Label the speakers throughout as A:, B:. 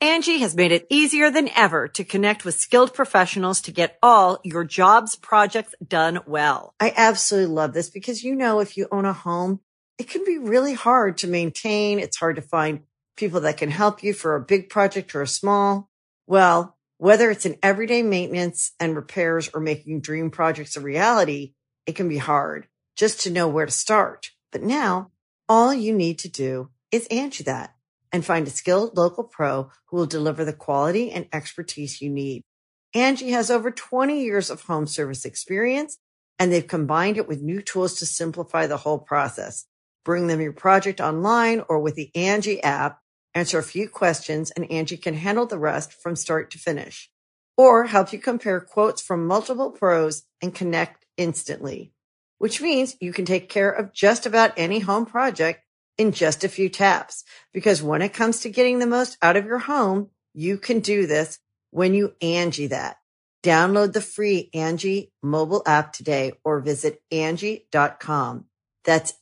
A: Angie has made it easier than ever to connect with skilled professionals to get all your jobs projects done well. I absolutely love this because, if you own a home, it can be really hard to maintain. It's hard to find people that can help you for a big project or a small. Well, whether it's in everyday maintenance and repairs or making dream projects a reality, it can be hard just to know where to start. But now all you need to do is Angie that and find a skilled local pro who will deliver the quality and expertise you need. Angie has over 20 years of home service experience, and they've combined it with new tools to simplify the whole process. Bring them your project online or with the Angie app, answer a few questions, and Angie can handle the rest from start to finish. Or help you compare quotes from multiple pros and connect instantly, which means you can take care of just about any home project in just a few taps. Because when it comes to getting the most out of your home, you can do this when you Angie that. Download the free Angie mobile app today or visit Angie.com. That's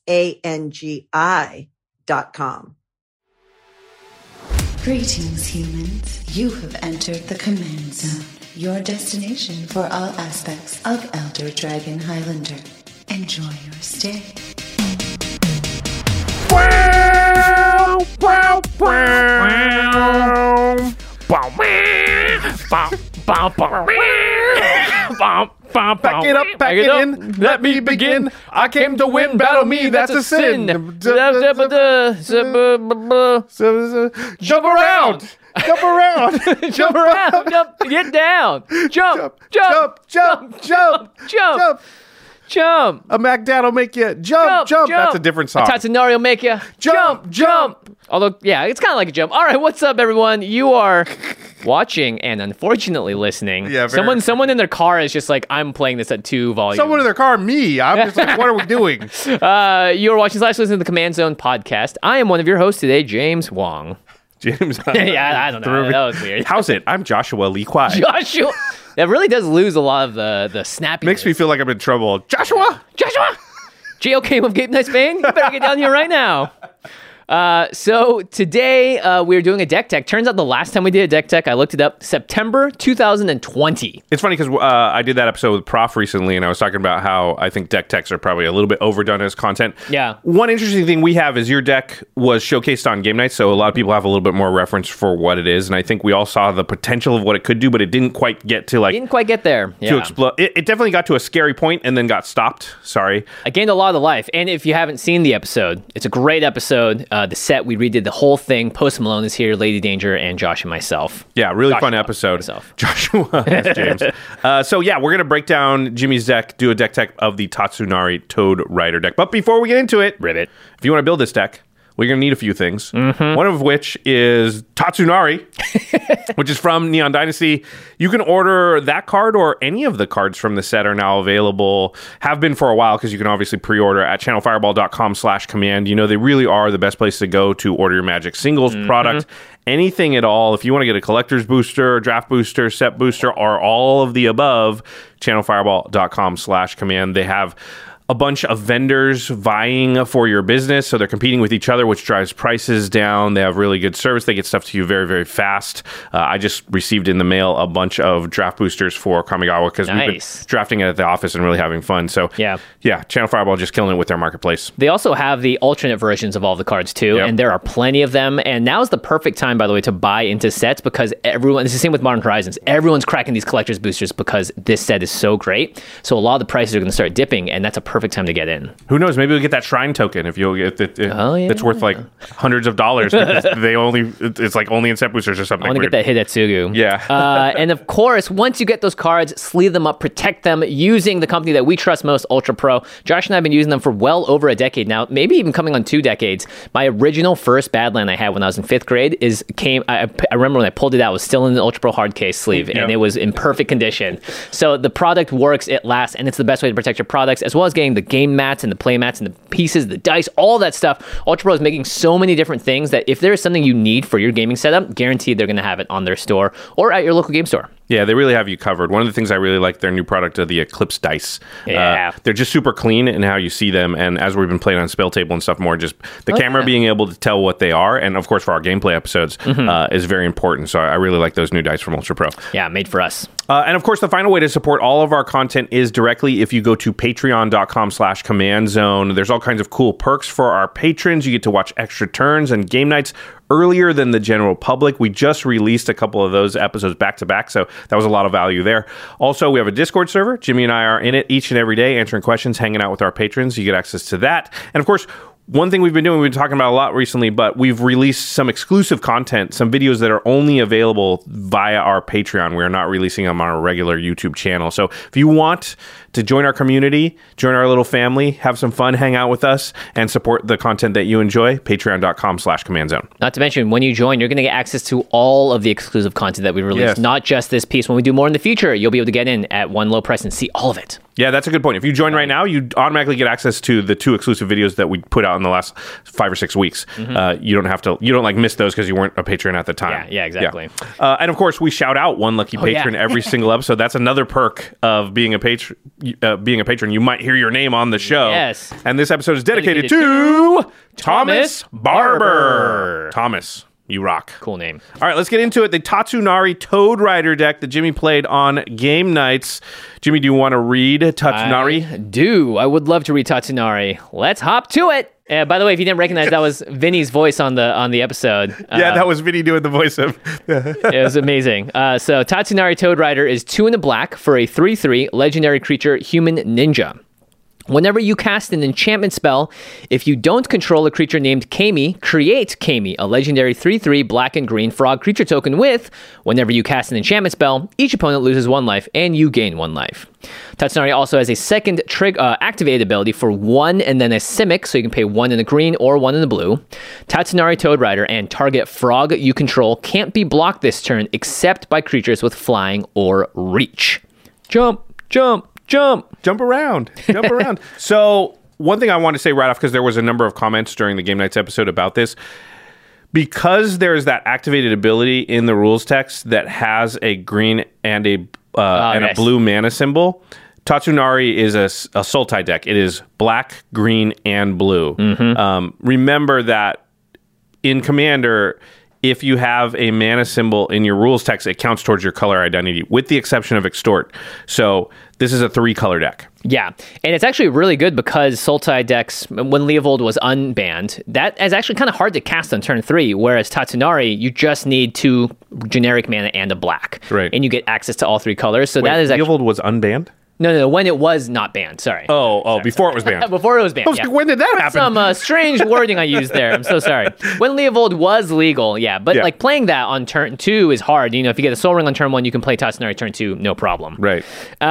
A: ANGI.com.
B: Greetings, humans. You have entered the Command Zone, your destination for all aspects of Elder Dragon Highlander. Enjoy your stay.
C: Wow, wow, wow. Back it up, back it in, let me begin. I came to win, battle me, that's a sin. Jump around. Jump around.
D: Jump around. Jump. Get down. Jump.
C: Jump. Jump. Jump.
D: Jump. Jump.
C: A Mac Dad will make you jump. That's a different song.
D: A Tatsunari will make you jump. Although, yeah, it's kind of like a jump. All right, what's up, everyone? You are watching and unfortunately listening.
C: Yeah,
D: someone in their car is just like, I'm playing this at 2 volumes.
C: Someone in their car, me. I'm just like, what are we doing?
D: You are watching / listening to the Command Zone podcast. I am one of your hosts today, James Wong.
C: James.
D: Yeah, I don't know. That was weird.
C: How's it? I'm Joshua Lee Kwai.
D: Joshua. That really does lose a lot of the snappiness.
C: Makes me feel like I'm in trouble. Joshua!
D: JOK of Gabe Nice Bane, you better get down here right now. So today we're doing a deck tech. Turns out the last time we did a deck tech, I looked it up, September 2020.
C: It's funny because I did that episode with Prof recently, and I was talking about how I think deck techs are probably a little bit overdone as content.
D: Yeah.
C: One interesting thing we have is your deck was showcased on Game Night, so a lot of people have a little bit more reference for what it is, and I think we all saw the potential of what it could do, but it didn't quite get to
D: Didn't quite get there. Yeah.
C: To explode. It definitely got to a scary point and then got stopped. Sorry.
D: I gained a lot of life, and if you haven't seen the episode, it's a great episode. The set, we redid the whole thing. Post Malone is here, Lady Danger, and Josh and myself.
C: Yeah, really fun episode. Joshua, James. So yeah, we're going to break down Jimmy's deck, do a deck tech of the Tatsunari Toad Rider deck. But before we get into it,
D: Ribbit.
C: If you want to build this deck, we're going to need a few things. Mm-hmm. One of which is Tatsunari, which is from Neon Dynasty. You can order that card or any of the cards from the set are now available. Have been for a while because you can obviously pre-order at channelfireball.com/command. They really are the best place to go to order your Magic singles product. Anything at all. If you want to get a collector's booster, draft booster, set booster, or all of the above, channelfireball.com/command. They have a bunch of vendors vying for your business, so they're competing with each other, which drives prices down. They have really good service. They get stuff to you very, very fast. I just received in the mail a bunch of draft boosters for Kamigawa because we've been drafting it at the office and really having fun. So yeah, Channel Fireball just killing it with their marketplace.
D: They also have the alternate versions of all the cards too, and there are plenty of them. And now is the perfect time, by the way, to buy into sets because everyone. It's the same with Modern Horizons. Everyone's cracking these collector's boosters because this set is so great. So a lot of the prices are going to start dipping, and that's a perfect time to get in.
C: Who knows? Maybe we'll get that shrine token if you'll get it. It's worth like hundreds of dollars because it's like only in set boosters or something.
D: I want to get that Hidetsugu.
C: Yeah.
D: And of course, once you get those cards, sleeve them up, protect them using the company that we trust most, Ultra Pro. Josh and I have been using them for well over a decade now, maybe even coming on 2 decades. My original first Badland I had when I was in 5th grade I remember when I pulled it out, it was still in the Ultra Pro hard case sleeve, and it was in perfect condition. So the product works, it lasts, and it's the best way to protect your products, as well as getting the game mats and the play mats and the pieces, the dice, all that stuff. Ultra Pro is making so many different things that if there is something you need for your gaming setup, guaranteed they're going to have it on their store or at your local game store.
C: Yeah, they really have you covered. One of the things I really like their new product are the Eclipse dice.
D: Yeah.
C: They're just super clean in how you see them. And as we've been playing on Spell Table and stuff more, just the camera being able to tell what they are. And of course, for our gameplay episodes is very important. So I really like those new dice from Ultra Pro.
D: Yeah, made for us.
C: And of course, the final way to support all of our content is directly if you go to patreon.com/Command Zone. There's all kinds of cool perks for our patrons. You get to watch extra turns and game nights earlier than the general public. We just released a couple of those episodes back to back, so that was a lot of value there. Also, we have a Discord server. Jimmy and I are in it each and every day, answering questions, hanging out with our patrons. You get access to that. And of course, one thing we've been doing, we've been talking about a lot recently, but we've released some exclusive content, some videos that are only available via our Patreon. We are not releasing them on our regular YouTube channel. So if you want to join our community, join our little family, have some fun, hang out with us, and support the content that you enjoy, patreon.com/Command Zone.
D: Not to mention, when you join, you're going to get access to all of the exclusive content that we release, not just this piece. When we do more in the future, you'll be able to get in at one low price and see all of it.
C: Yeah, that's a good point. If you join right now, you automatically get access to the 2 exclusive videos that we put out in the last 5 or 6 weeks. You don't like miss those because you weren't a patron at the time.
D: Yeah, exactly.
C: Yeah. And of course, we shout out one lucky patron every single episode. That's another perk of being a patron. You might hear your name on the show.
D: Yes.
C: And this episode is dedicated to Thomas Barber. Thomas, you rock.
D: Cool name.
C: All right, let's get into it. The Tatsunari Toad Rider deck that Jimmy played on game nights. Jimmy, do you want to read Tatsunari?
D: I do. I would love to read Tatsunari. Let's hop to it. By the way, if you didn't recognize, that was Vinny's voice on the episode.
C: Yeah, that was Vinny doing the voice of.
D: It was amazing. So Tatsunari Toad Rider is 2 in the black for a 3/3 legendary creature, human ninja. Whenever you cast an enchantment spell, if you don't control a creature named Kami, create Kami, a legendary 3/3 black and green frog creature token with, whenever you cast an enchantment spell, each opponent loses 1 life and you gain 1 life. Tatsunari also has a second activated ability for 1 and then a Simic, so you can pay 1 in the green or 1 in the blue. Tatsunari Toad Rider and target frog you control can't be blocked this turn except by creatures with flying or reach. Jump, jump, jump.
C: Jump around. So one thing I want to say right off, because there was a number of comments during the Game Nights episode about this, because there's that activated ability in the rules text that has a green and a blue mana symbol, Tatsunari is a Sultai deck. It is black, green, and blue. Remember that in Commander, if you have a mana symbol in your rules text, it counts towards your color identity, with the exception of Extort. So this is a 3-color deck.
D: Yeah, and it's actually really good because Sultai decks, when Leovold was unbanned, that is actually kind of hard to cast on turn 3, whereas Tatsunari, you just need 2 generic mana and a black.
C: Right.
D: And you get access to all 3 colors. So
C: Wait,
D: that is actually...
C: Leovold was unbanned?
D: No, when it was not banned, sorry.
C: Sorry. Before it was banned.
D: Before it was banned, yeah.
C: When did that happen?
D: Some strange wording I used there. I'm so sorry. When Leovold was legal, but like playing that on turn 2 is hard. You know, if you get a Soul Ring on turn 1, you can play Tatsunari turn 2, no problem.
C: Right.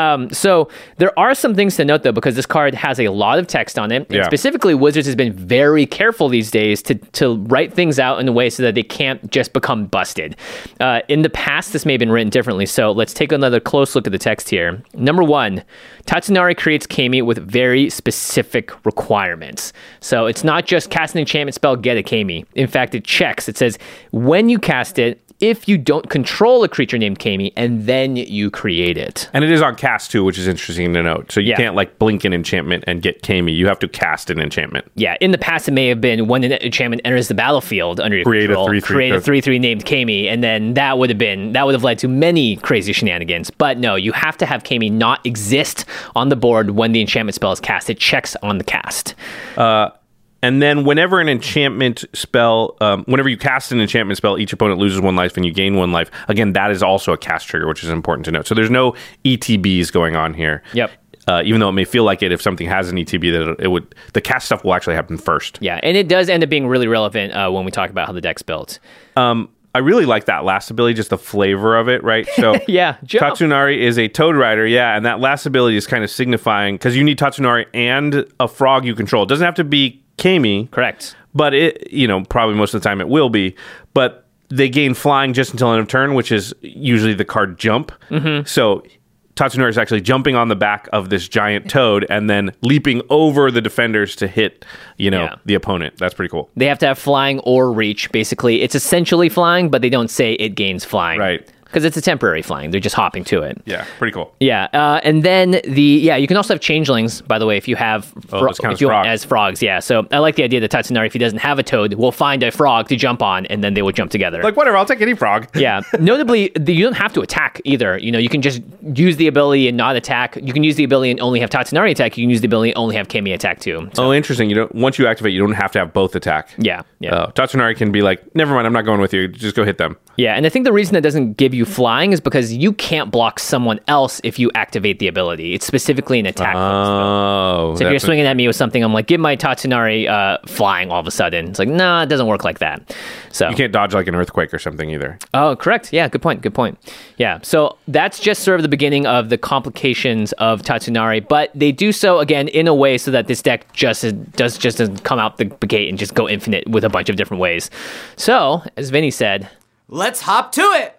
D: So there are some things to note, though, because this card has a lot of text on it. And specifically, Wizards has been very careful these days to write things out in a way so that they can't just become busted. In the past, this may have been written differently, so let's take another close look at the text here. Number 1, Tatsunari creates Kami with very specific requirements. So it's not just cast an enchantment spell, get a Kami. In fact, it checks. It says, when you cast it, if you don't control a creature named Kami, and then you create it.
C: And it is on cast too, which is interesting to note. So you can't like blink an enchantment and get Kami. You have to cast an enchantment.
D: Yeah, in the past it may have been when an enchantment enters the battlefield under your control, create a 3/3 named Kami, and then that would have led to many crazy shenanigans. But no, you have to have Kami not exist on the board when the enchantment spell is cast. It checks on the cast.
C: And then whenever an enchantment spell, whenever you cast an enchantment spell, each opponent loses 1 life and you gain 1 life. Again, that is also a cast trigger, which is important to note. So there's no ETBs going on here.
D: Yep.
C: Even though it may feel like it, if something has an ETB, that the cast stuff will actually happen first.
D: Yeah, and it does end up being really relevant when we talk about how the deck's built.
C: I really like that last ability, just the flavor of it, right? So Tatsunari is a Toad Rider, and that last ability is kind of signifying, because you need Tatsunari and a frog you control. It doesn't have to be Kami.
D: Correct.
C: But it, probably most of the time it will be. But they gain flying just until end of turn, which is usually the card jump. So Tatsunari is actually jumping on the back of this giant toad and then leaping over the defenders to hit, the opponent. That's pretty cool.
D: They have to have flying or reach, basically. It's essentially flying, but they don't say it gains flying.
C: Right.
D: because it's a temporary flying. They're just hopping to it.
C: Yeah, pretty cool.
D: Yeah, and then you can also have changelings, by the way, if you have
C: those count as frogs.
D: as frogs. Yeah, so I like the idea that Tatsunari, if he doesn't have a toad, will find a frog to jump on, and then they will jump together.
C: Like, whatever, I'll take any frog.
D: Yeah. Notably, you don't have to attack either. You can just use the ability and not attack. You can use the ability and only have Tatsunari attack. You can use the ability and only have Kami attack too. So,
C: Interesting. Once you activate, you don't have to have both attack.
D: Yeah.
C: Tatsunari can be like, never mind, I'm not going with you. Just go hit them.
D: Yeah, and I think the reason that doesn't give you flying is because you can't block someone else if you activate the ability. It's specifically an attack.
C: Oh.
D: So if you're swinging at me with something, I'm like, give my Tatsunari flying all of a sudden. It's like, nah, it doesn't work like that. So
C: you can't dodge like an earthquake or something either.
D: Oh, correct. Yeah, good point. Yeah, so that's just sort of the beginning of the complications of Tatsunari, but they do so, again, in a way so that this deck just doesn't come out the gate and just go infinite with a bunch of different ways. So, as Vinny said,
E: let's hop to it.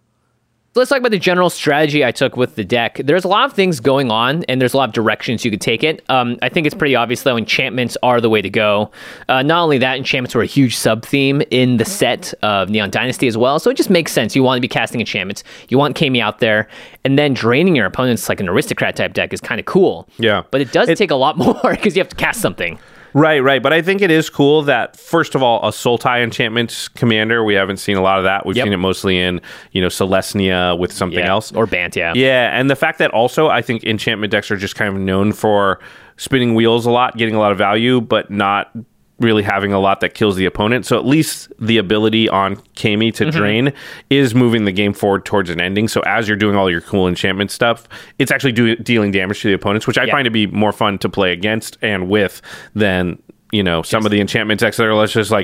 D: Let's talk about the general strategy I took with the deck. There's a lot of things going on, and there's a lot of directions you could take it. I think it's pretty obvious, though, enchantments are the way to go. Not only that, enchantments were a huge sub-theme in the set of Neon Dynasty as well, so it just makes sense. You want to be casting enchantments. You want Kami out there, and then draining your opponents like an aristocrat-type deck is kind of cool.
C: Yeah.
D: But it does take a lot more, because you have to cast something.
C: Right. But I think it is cool that, first of all, a Sultai enchantment commander, we haven't seen a lot of that. We've seen it mostly in, Celestia with something else.
D: Or Bant, yeah.
C: Yeah, and the fact that also I think enchantment decks are just kind of known for spinning wheels a lot, getting a lot of value, but not really having a lot that kills the opponent. So at least the ability on Kami to drain is moving the game forward towards an ending. So as you're doing all your cool enchantment stuff, it's actually dealing damage to the opponents, which I find to be more fun to play against and with than some of the enchantment decks that are, let's just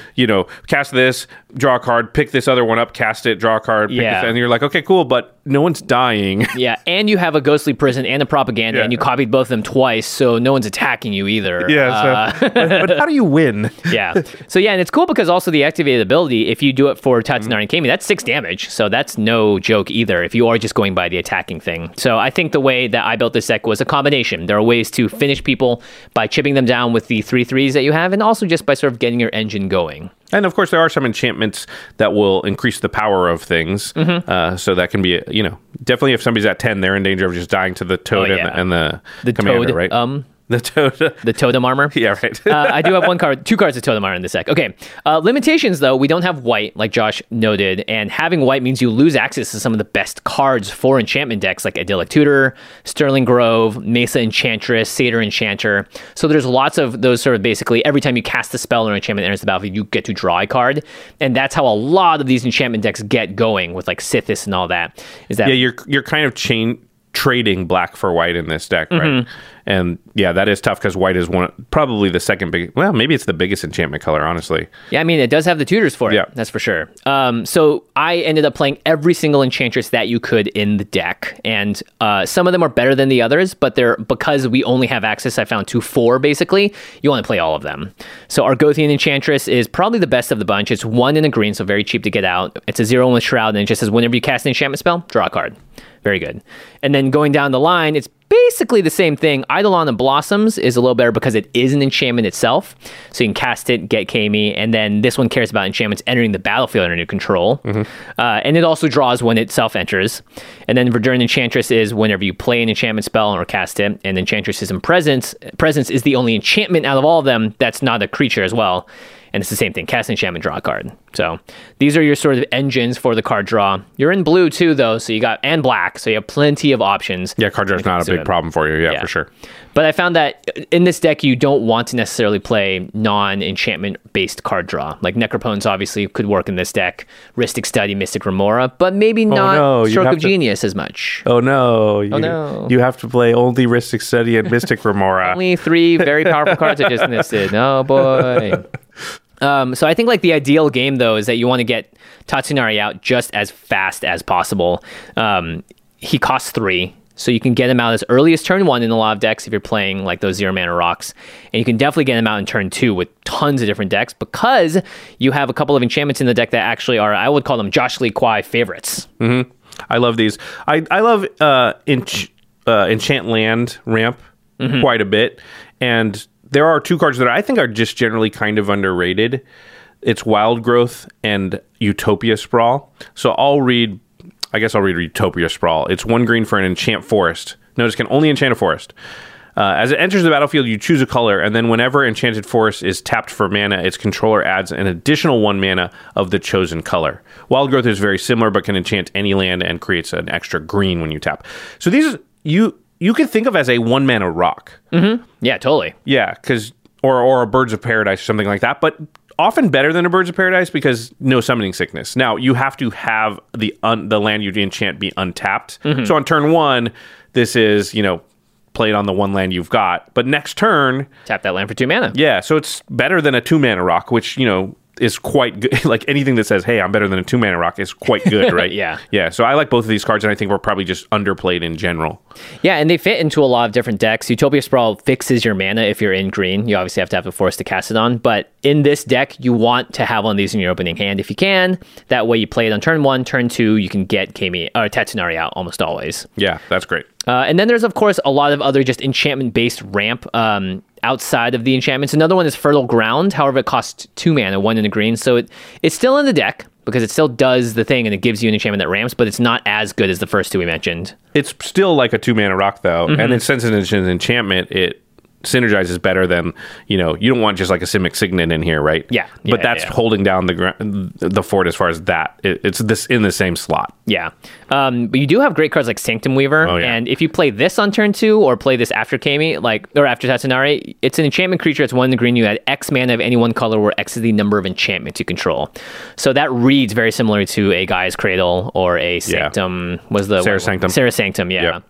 C: cast this, draw a card, pick this other one up, cast it, draw a card, pick this, and you're like, okay, cool, but no one's dying.
D: Yeah, and you have a Ghostly Prison and a Propaganda, and you copied both of them twice, so no one's attacking you either.
C: Yeah, but how do you win?
D: Yeah. So and it's cool because also the activated ability, if you do it for Tatsunari and Kami, that's 6 damage, so that's no joke either if you are just going by the attacking thing. So I think the way that I built this deck was a combination. There are ways to finish people by chipping them down with the 3/3s that you have, and also just by sort of getting your engine going.
C: And of course, there are some enchantments that will increase the power of things. So that can be, definitely if somebody's at 10, they're in danger of just dying to the toad and the commander,
D: toad,
C: right? The toad.
D: The totem armor?
C: Yeah, right.
D: I do have two cards of totem armor in this deck. Okay. Limitations, though, we don't have white, like Josh noted, and having white means you lose access to some of the best cards for enchantment decks, like Idyllic Tutor, Sterling Grove, Mesa Enchantress, Satyr Enchanter. So there's lots of those sort of basically every time you cast a spell or enchantment enters the battlefield, you get to draw a card. And that's how a lot of these enchantment decks get going with like Sithis and all that. Is that
C: you're kind of trading black for white in this deck, right? And that is tough because white is probably the second big. Well, maybe it's the biggest enchantment color, honestly.
D: Yeah, I mean, it does have the tutors for it. Yeah, that's for sure. So I ended up playing every single enchantress that you could in the deck, and some of them are better than the others, but because we only have access, I found to 4 basically. You want to play all of them. So Argothian Enchantress is probably the best of the bunch. It's 1 in a green, so very cheap to get out. It's a 0-1 with Shroud, and it just says whenever you cast an enchantment spell, draw a card. Very good. And then going down the line, it's basically the same thing. Eidolon of Blossoms is a little better because it is an enchantment itself. So you can cast it, get Kami, and then this one cares about enchantments entering the battlefield under your control. And it also draws when it self-enters. And then Verdurn Enchantress is whenever you play an enchantment spell or cast it. And Enchantress is in Presence. Presence is the only enchantment out of all of them that's not a creature as well. And it's the same thing. Cast enchantment, draw a card. So these are your sort of engines for the card draw. You're in blue too, though, so you got and black, so you have plenty of options.
C: Yeah, card draw is not a big problem for you. Yeah, for sure.
D: But I found that in this deck, you don't want to necessarily play non-enchantment based card draw. Like Necropones obviously could work in this deck. Rhystic Study, Mystic Remora, but maybe not Stroke of Genius as much.
C: Oh no! You have to play only Rhystic Study and Mystic Remora.
D: Only 3 very powerful cards I just listed. Oh boy. So I think like the ideal game though is that you want to get Tatsunari out just as fast as possible. He costs 3, so you can get him out as early as turn 1 in a lot of decks if you're playing like those 0 mana rocks, and you can definitely get him out in turn 2 with tons of different decks because you have a couple of enchantments in the deck that actually are, I would call them Josh Lee Kwai favorites.
C: I love these. I love Enchant Land ramp quite a bit, and there are 2 cards that I think are just generally kind of underrated. It's Wild Growth and Utopia Sprawl. So I'll read I guess I'll read Utopia Sprawl. It's 1 green for an enchant forest. Notice can only enchant a forest. As it enters the battlefield, you choose a color, and then whenever Enchanted Forest is tapped for mana, its controller adds an additional 1 mana of the chosen color. Wild Growth is very similar, but can enchant any land and creates an extra green when you tap. So these you could think of as a 1 mana rock.
D: Mm-hmm. Yeah, totally.
C: Yeah, because or a Birds of Paradise or something like that, but often better than a Birds of Paradise because no summoning sickness. Now you have to have the land you enchant be untapped. Mm-hmm. So on turn 1, this is play it on the 1 land you've got, but next turn
D: tap that land for 2 mana.
C: Yeah, so it's better than a 2 mana rock, which is quite good. Like anything that says, hey, I'm better than a 2 mana rock is quite good, right? Yeah. So I like both of these cards, and I think we're probably just underplayed in general.
D: Yeah, and they fit into a lot of different decks. Utopia Sprawl fixes your mana if you're in green. You obviously have to have the forest to cast it on, but in this deck, you want to have one of these in your opening hand if you can. That way you play it on turn 1, turn 2, you can get Kami or Tatsunari out almost always.
C: Yeah, that's great.
D: And then there's, of course, a lot of other just enchantment-based ramp outside of the enchantments. Another one is Fertile Ground. However, it costs 2 mana, 1 in a green. So it's still in the deck because it still does the thing and it gives you an enchantment that ramps, but it's not as good as the first 2 we mentioned.
C: It's still like a 2 mana rock, though. Mm-hmm. And then since it's an enchantment, it synergizes better than, you don't want just like a Simic Signet in here, right?
D: Yeah.
C: But that's holding down the fort as far as that. It's this in the same slot.
D: Yeah. But you do have great cards like Sanctum Weaver.
C: Oh, yeah.
D: And if you play this on turn 2 or play this after Kami, or after Tatsunari, it's an enchantment creature. It's 1 in the green. You add X mana of any one color where X is the number of enchantments you control. So that reads very similar to a Gaia's Cradle or a Sanctum.
C: Serra Sanctum.
D: Serra Sanctum, yeah.
C: Yep.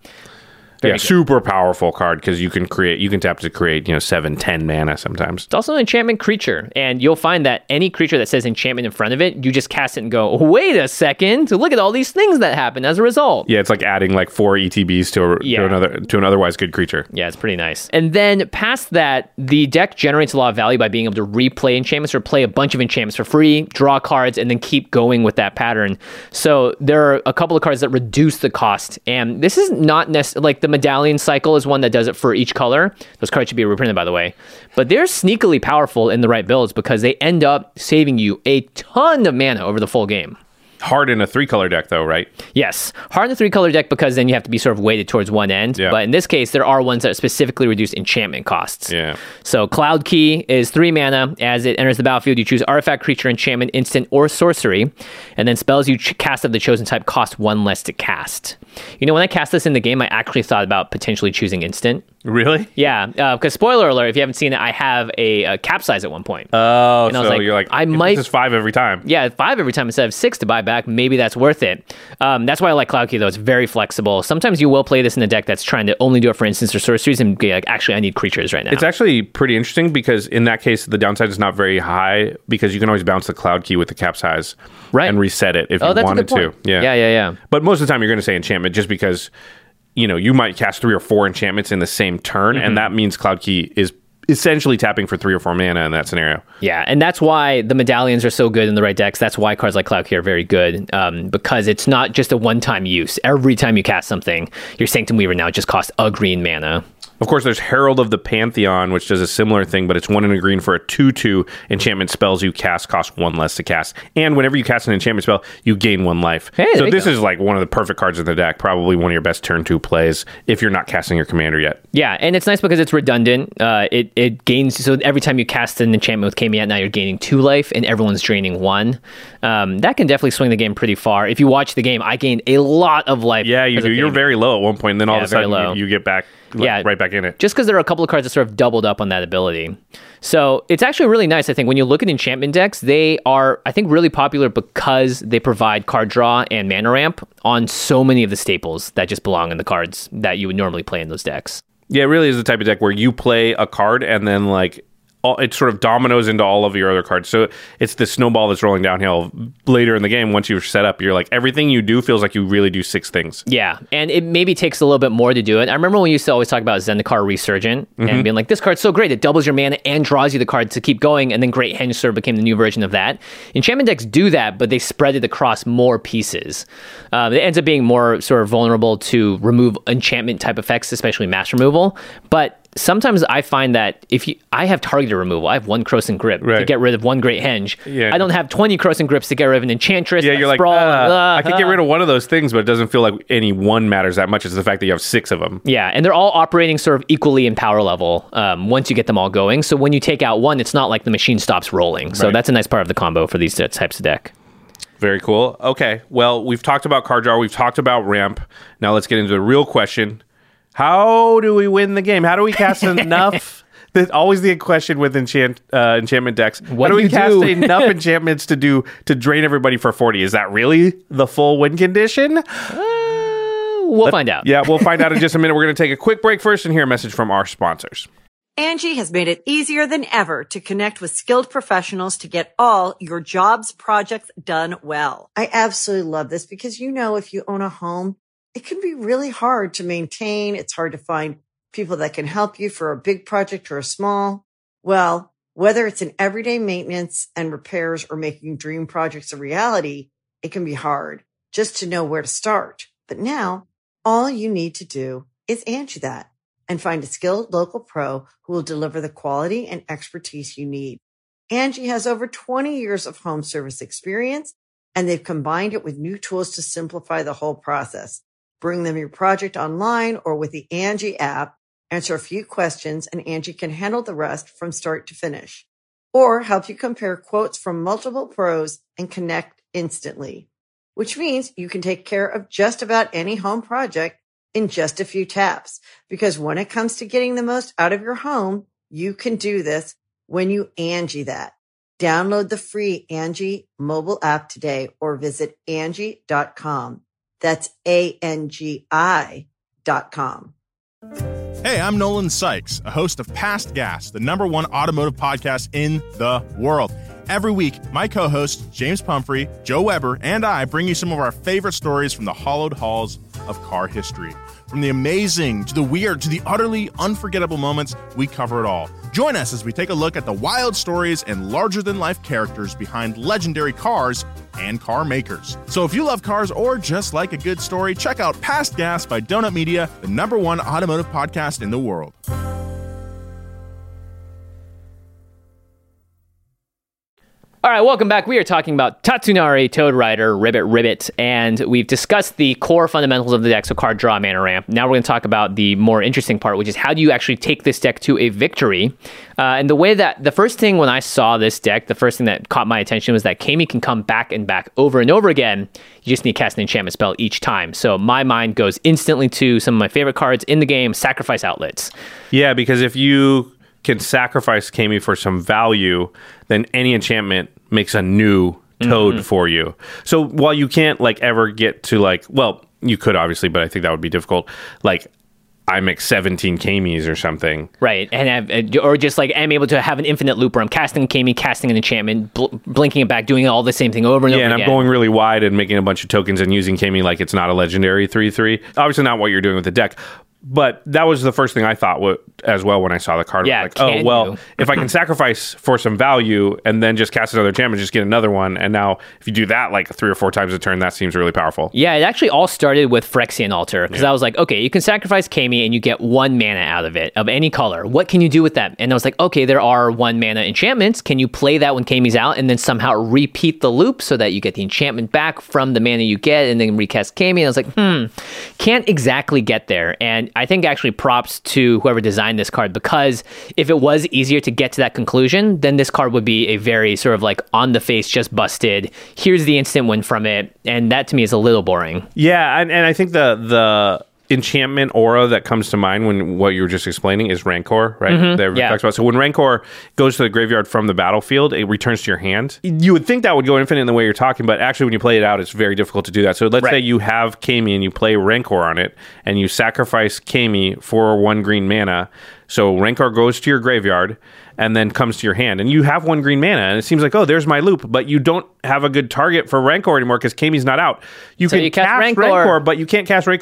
C: Super powerful card because you can tap to create 7-10 mana sometimes.
D: It's also an enchantment creature, and you'll find that any creature that says enchantment in front of it, you just cast it and go, wait a second, look at all these things that happen as a result.
C: Yeah, it's like adding like 4 ETBs to an otherwise good creature.
D: Yeah, it's pretty nice. And then past that, the deck generates a lot of value by being able to replay enchantments or play a bunch of enchantments for free, draw cards, and then keep going with that pattern. So there are a couple of cards that reduce the cost, and this is not necessarily like the Medallion Cycle is one that does it for each color. Those cards should be reprinted, by the way. But they're sneakily powerful in the right builds because they end up saving you a ton of mana over the full game.
C: Hard in a 3-color deck, though, right?
D: Yes. Hard in the 3-color deck because then you have to be sort of weighted towards one end.
C: Yeah.
D: But in this case, there are ones that specifically reduce enchantment costs.
C: Yeah.
D: So Cloud Key is 3 mana. As it enters the battlefield, you choose artifact, creature, enchantment, instant, or sorcery. And then spells you cast of the chosen type cost 1 less to cast. When I cast this in the game, I actually thought about potentially choosing instant.
C: Really?
D: Yeah, because spoiler alert, if you haven't seen it, I have a capsize at one point.
C: Oh,
D: and I was like,
C: you're like,
D: I might...
C: This is 5 every time.
D: Yeah, 5 every time instead of 6 to buy back. Maybe that's worth it. That's why I like Cloud Key, though. It's very flexible. Sometimes you will play this in a deck that's trying to only do it for instants or sorceries and be like, actually, I need creatures right now.
C: It's actually pretty interesting because in that case, the downside is not very high because you can always bounce the Cloud Key with the capsize and reset it if you wanted to.
D: Yeah.
C: But most of the time, you're going to say enchantment just because... you might cast 3 or 4 enchantments in the same turn, and that means Cloud Key is essentially tapping for 3 or 4 mana in that scenario.
D: Yeah, and that's why the medallions are so good in the right decks. That's why cards like Cloud Key are very good, because it's not just a one-time use. Every time you cast something, your Sanctum Weaver now just costs a green mana.
C: Of course, there's Herald of the Pantheon, which does a similar thing, but it's 1 in a green for a 2/2. Enchantment spells you cast cost 1 less to cast. And whenever you cast an enchantment spell, you gain 1 life.
D: Hey,
C: so this is like one of the perfect cards in the deck, probably one of your best turn 2 plays if you're not casting your commander yet.
D: Yeah, and it's nice because it's redundant. It gains, so every time you cast an enchantment with Kami, now you're gaining 2 life, and everyone's draining 1. That can definitely swing the game pretty far. If you watch the game, I gained a lot of life.
C: Yeah, you do. You're very low at one point, and then all of a sudden you get back. Right back in it.
D: Just because there are a couple of cards that sort of doubled up on that ability. So it's actually really nice, I think. When you look at enchantment decks, they are, I think, really popular because they provide card draw and mana ramp on so many of the staples that just belong in the cards that you would normally play in those decks.
C: Yeah, it really is the type of deck where you play a card and then it sort of dominoes into all of your other cards. So it's the snowball that's rolling downhill later in the game. Once you're set up, you're like, everything you do feels like you really do 6 things.
D: Yeah, and it maybe takes a little bit more to do it. I remember when we used to always talk about Zendikar Resurgent and being like, this card's so great. It doubles your mana and draws you the card to keep going. And then Great Henge sort of became the new version of that. Enchantment decks do that, but they spread it across more pieces. It ends up being more sort of vulnerable to remove enchantment type effects, especially mass removal. But sometimes I find that I have targeted removal. I have one Krosan Grip to get rid of one Great Henge. Yeah. I don't have 20 Krosan Grips to get rid of an Enchantress.
C: Yeah, you're Sprawl, I can get rid of one of those things, but it doesn't feel like any one matters that much. It's the fact that you have 6 of them.
D: Yeah, and they're all operating sort of equally in power level once you get them all going. So when you take out one, it's not like the machine stops rolling. So that's a nice part of the combo for these types of deck.
C: Very cool. Okay, well, we've talked about card draw. We've talked about ramp. Now let's get into the real question. How do we win the game? How do we cast enough? That's always the question with enchantment decks. How do we cast enough enchantments to drain everybody for 40? Is that really the full win condition?
D: We'll find out.
C: Yeah, we'll find out in just a minute. We're going to take a quick break first and hear a message from our sponsors.
A: Angie has made it easier than ever to connect with skilled professionals to get all your jobs projects done well. I absolutely love this because, if you own a home, it can be really hard to maintain. It's hard to find people that can help you for a big project or a small. Well, whether it's in everyday maintenance and repairs or making dream projects a reality, it can be hard just to know where to start. But now all you need to do is Angie that and find a skilled local pro who will deliver the quality and expertise you need. Angie has over 20 years of home service experience, and they've combined it with new tools to simplify the whole process. Bring them your project online or with the Angie app, answer a few questions, and Angie can handle the rest from start to finish. Or help you compare quotes from multiple pros and connect instantly, which means you can take care of just about any home project in just a few taps. Because when it comes to getting the most out of your home, you can do this when you Angie that. Download the free Angie mobile app today or visit Angie.com. That's ANGI.com.
E: Hey, I'm Nolan Sykes, a host of Past Gas, the #1 automotive podcast in the world. Every week, my co-hosts, James Pumphrey, Joe Weber, and I bring you some of our favorite stories from the hallowed halls of car history. From the amazing to the weird to the utterly unforgettable moments, we cover it all. Join us as we take a look at the wild stories and larger-than-life characters behind legendary cars and car makers. So if you love cars or just like a good story, check out Past Gas by Donut Media, the #1 automotive podcast in the world.
D: All right, welcome back. We are talking about Tatsunari, Toad Rider, Ribbit, and we've discussed the core fundamentals of the deck, so card draw, mana ramp. Now we're going to talk about the more interesting part, which is how do you actually take this deck to a victory? And the way that, the first thing when I saw this deck, the first thing that caught my attention was that Kami can come back and back over and over again. You just need to cast an enchantment spell each time. So my mind goes instantly to some of my favorite cards in the game, Sacrifice Outlets.
C: Yeah, because if you can sacrifice Kami for some value, then any enchantment makes a new Toad for you. So while you can't ever get to you could obviously, but I think that would be difficult. I make 17 Kamis or something.
D: Right. And or just I'm able to have an infinite loop where I'm casting a Kami, casting an enchantment, blinking it back, doing all the same thing over and over again.
C: Yeah, and I'm going really wide and making a bunch of tokens and using Kami like it's not a legendary 3/3. Obviously not what you're doing with the deck. But that was the first thing I thought as well when I saw the card.
D: Yeah,
C: if I can sacrifice for some value and then just cast another enchantment, just get another one. And now if you do that 3 or 4 times a turn, that seems really powerful.
D: Yeah, it actually all started with Phyrexian Altar because I was like, okay, you can sacrifice Kami and you get 1 mana out of it, of any color. What can you do with that? And I was like, okay, there are 1 mana enchantments. Can you play that when Kami's out and then somehow repeat the loop so that you get the enchantment back from the mana you get and then recast Kami? And I was like, can't exactly get there. And I think actually props to whoever designed this card, because if it was easier to get to that conclusion, then this card would be a very sort of on the face, just busted. Here's the instant win from it. And that to me is a little boring.
C: Yeah. And I think the enchantment aura that comes to mind when what you were just explaining is Rancor, right? Talks about. So when Rancor goes to the graveyard from the battlefield, it returns to your hand. You would think that would go infinite in the way you're talking, but actually when you play it out, it's very difficult to do that. So let's say you have Kami and you play Rancor on it, and you sacrifice Kami for 1 green mana. So Rancor goes to your graveyard and then comes to your hand, and you have 1 green mana, and it seems like, oh, there's my loop, but you don't have a good target for Rancor anymore because Kami's not out. You can cast Rancor, but you can't cast Rancor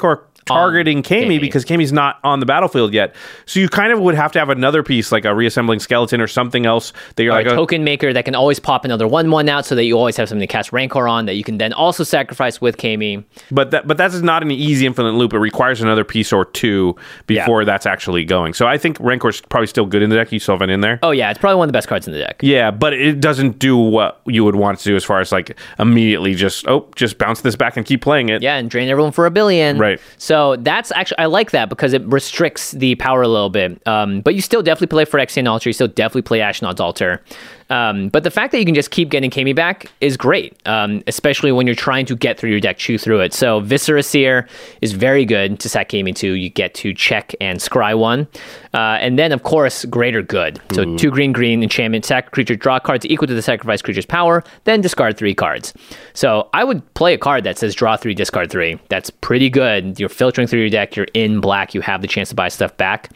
C: targeting Kami
D: Kami.
C: because Kami's not on the battlefield yet. So you kind of would have to have another piece, like a reassembling skeleton or something else that you're
D: Or
C: like
D: a token maker that can always pop another 1/1 out so that you always have something to cast Rancor on that you can then also sacrifice with Kami.
C: But that's not an easy infinite loop. It requires another piece or two before that's actually going. So I think Rancor's probably still good in the deck. You still have it in there.
D: Oh yeah, it's probably one of the best cards in the deck.
C: Yeah, but it doesn't do what you would want to do as far as like immediately just bounce this back and keep playing it.
D: Yeah, and drain everyone for $1 billion.
C: Right.
D: So that's actually, I like that because it restricts the power a little bit. But you still definitely play Phyrexian Altar. You still definitely play Ashnod's Altar. But the fact that you can just keep getting Kami back is great, especially when you're trying to get through your deck, chew through it. So Viscera Seer is very good to sack Kami to. You get to check and scry one. And then, of course, Greater Good. So 2 green enchantment, sack creature, draw cards equal to the sacrifice creature's power, then discard 3 cards. So I would play a card that says draw 3, discard 3. That's pretty good. You're filtering through your deck. You're in black. You have the chance to buy stuff back.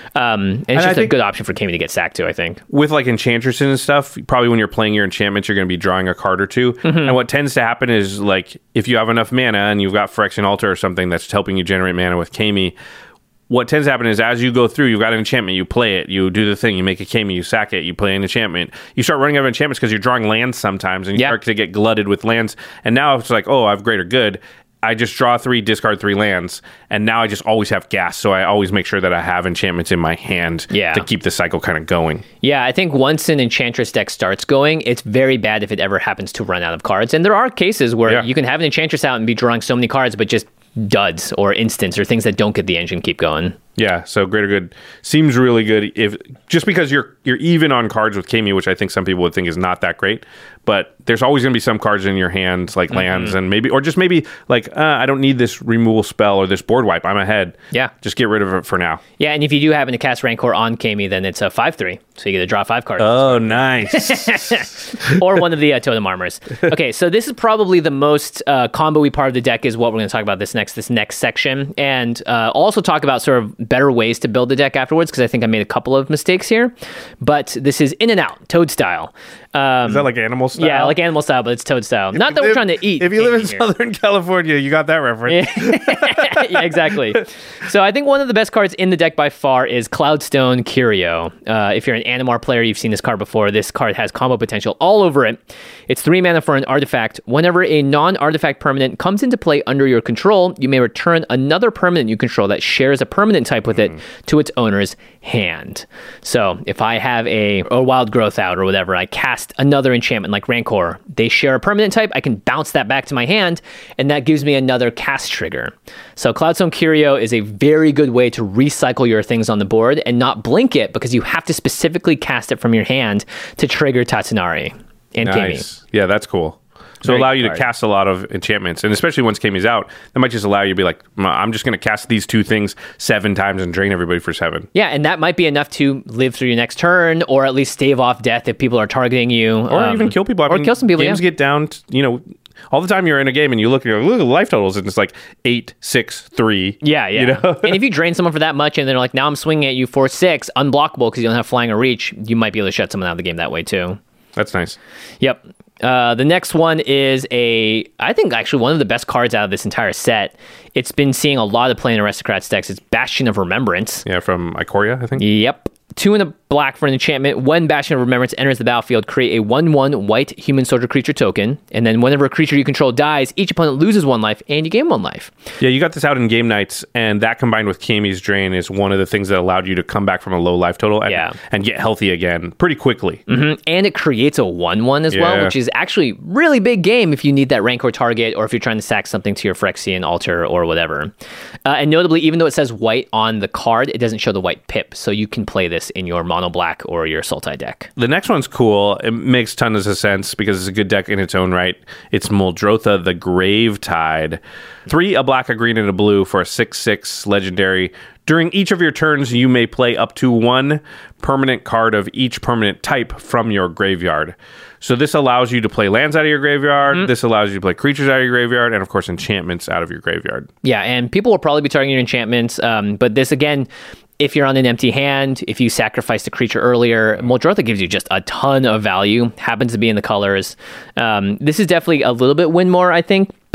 D: And it's just a good option for Kami to get sacked to, I think.
C: With like Enchantress and stuff, probably when you're playing your enchantments, you're going to be drawing a card or two. And what tends to happen is like if you have enough mana and you've got Phyrexian Altar or something that's helping you generate mana with Kami, what tends to happen is as you go through, you've got an enchantment, you play it, you do the thing, you make a Kami, you sack it, you play an enchantment. You start running out of enchantments because you're drawing lands sometimes and you start to get glutted with lands. And now it's like, oh, I have Greater Good. I just draw 3, discard 3 lands, and now I just always have gas, so I always make sure that I have enchantments in my hand to keep the cycle kind of going.
D: Yeah, I think once an Enchantress deck starts going, it's very bad if it ever happens to run out of cards. And there are cases where you can have an Enchantress out and be drawing so many cards, but just duds or instants or things that don't get the engine keep going.
C: Yeah, so Greater Good seems really good if just because you're even on cards with Kami, which I think some people would think is not that great, but there's always going to be some cards in your hand like lands and maybe like I don't need this removal spell or this board wipe. I'm ahead.
D: Yeah,
C: just get rid of it for now.
D: Yeah, and if you do happen to cast Rancor on Kami, then it's a 5/3, so you get to draw 5 cards.
C: Oh, nice.
D: Or one of the totem armors. Okay, so this is probably the most combo-y part of the deck is what we're going to talk about this next section, and also talk about sort of better ways to build the deck afterwards, because I think I made a couple of mistakes here. But this is In and Out, Toad style.
C: Is that like animal style?
D: Yeah, like animal style, but it's Toad style. Not that we're trying to eat.
C: If you live in Southern California, you got that reference.
D: Yeah, exactly. So I think one of the best cards in the deck by far is Cloudstone Curio. If you're an Animar player, you've seen this card before. This card has combo potential all over it. It's 3 mana for an artifact. Whenever a non-artifact permanent comes into play under your control, you may return another permanent you control that shares a permanent type with it to its owner's hand. So if I have a Wild Growth out or whatever, I cast another enchantment like Rancor. They share a permanent type. I can bounce that back to my hand, and that gives me another cast trigger. So Cloudstone Curio is a very good way to recycle your things on the board and not blink it, because you have to specifically cast it from your hand to trigger Tatsunari and Kami.
C: Yeah, that's cool. So
D: Very
C: allow you to
D: card.
C: cast a lot of enchantments, and especially once Kami's out, that might just allow you to be like, I'm just going to cast these 2 things 7 times and drain everybody for 7.
D: Yeah, and that might be enough to live through your next turn, or at least stave off death if people are targeting you.
C: Or even kill people.
D: Or kill some people,
C: Games get down to, all the time you're in a game and you look at the life totals and it's like 8, 6, 3.
D: Yeah. And if you drain someone for that much and they're like, now I'm swinging at you for 6, unblockable because you don't have flying or reach, you might be able to shut someone out of the game that way too.
C: That's nice.
D: Yep. The next one is I think actually one of the best cards out of this entire set. It's been seeing a lot of play in Aristocrats decks. It's Bastion of Remembrance.
C: Yeah, from Ikoria, I think.
D: Yep. 2 in a black for an enchantment. When Bastion of Remembrance enters the battlefield, create a 1/1 white human soldier creature token. And then whenever a creature you control dies, each opponent loses 1 life and you gain 1 life.
C: Yeah, you got this out in game nights, and that combined with Kami's Drain is one of the things that allowed you to come back from a low life total and get healthy again pretty quickly.
D: Mm-hmm. And it creates a 1/1 as well, which is actually really big game if you need that Rancor target or if you're trying to sack something to your Phyrexian Altar or whatever. And notably, even though it says white on the card, it doesn't show the white pip, so you can play this in your mono black or your Sultai deck.
C: The next one's cool. It makes tons of sense because it's a good deck in its own right. It's Muldrotha the Gravetide. 3, a black, a green, and a blue for a 6/6 legendary. During each of your turns, you may play up to 1 permanent card of each permanent type from your graveyard. So this allows you to play lands out of your graveyard. This allows you to play creatures out of your graveyard, and of course, enchantments out of your graveyard.
D: Yeah, and people will probably be targeting your enchantments, but this again, if you're on an empty hand, if you sacrificed a creature earlier, Muldrotha gives you just a ton of value. Happens to be in the colors. This is definitely a little bit win more, I think, but